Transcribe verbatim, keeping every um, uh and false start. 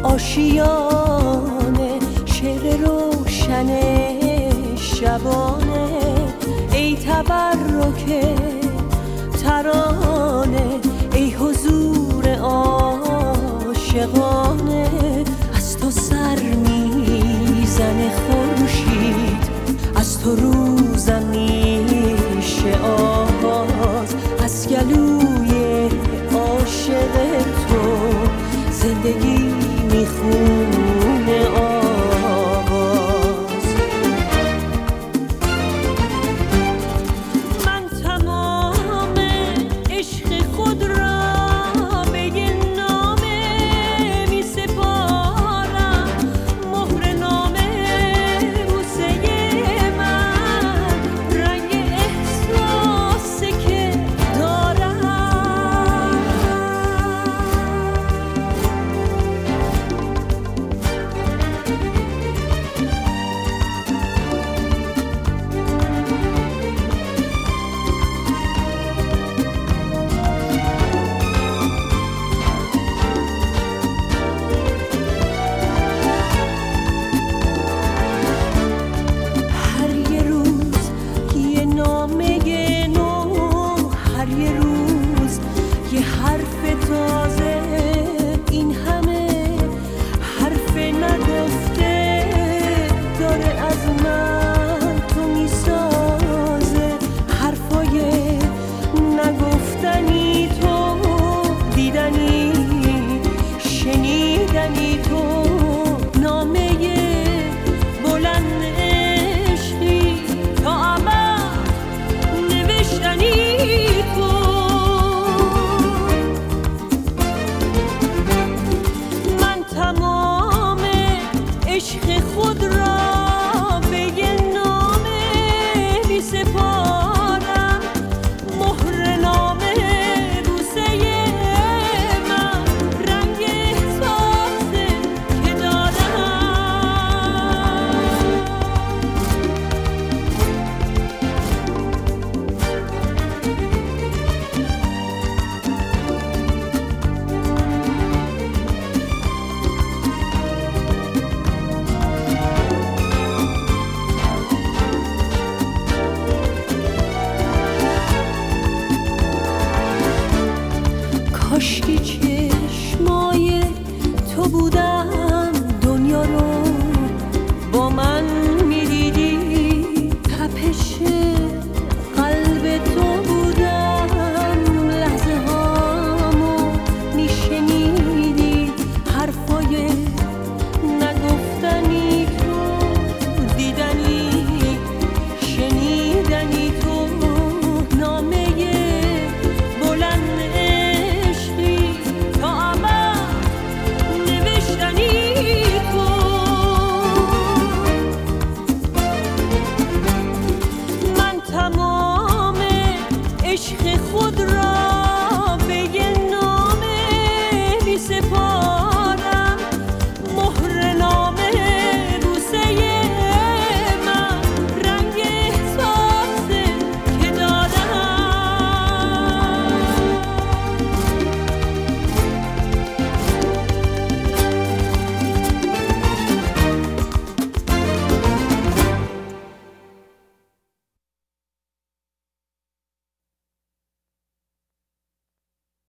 آشیانه شعر روشن شبانه، ای تبرک ترانه، ای حضور عاشقانه. از تو سر میزنه خورشید، از تو روزم میشه آغاز، از گلوی عاشق تو زندگی میخونه آواز. من تمام عشق خود را به یه نامه میسپارم، مهر نامه بوسه من، رنگ احساسی که دارم. هر یه روز یه نامه نو، هر یه روز یه حرف تازه، این همه حرف نگفته داره از من تو میسازه. حرفای نگفتنی تو، دیدنی شنیدنی تو، نامه بلند عشقی تا ابد نوشتنی تو. من تمام عشق خود را به یه نامه میسپارم، مهر نامه بوسه من، رنگ احساسی که دارم. کاشکی چشمای تو بودم، دنیا رو با من میدیدی، تپش قلب تو بودم، لحظه هامو میشنیدی، حرفای نگفتنی تو، دیدنی شنیدنی تو، نامه بلند عشقی تا ابد نوشتنی تو. من تمام عشق خود را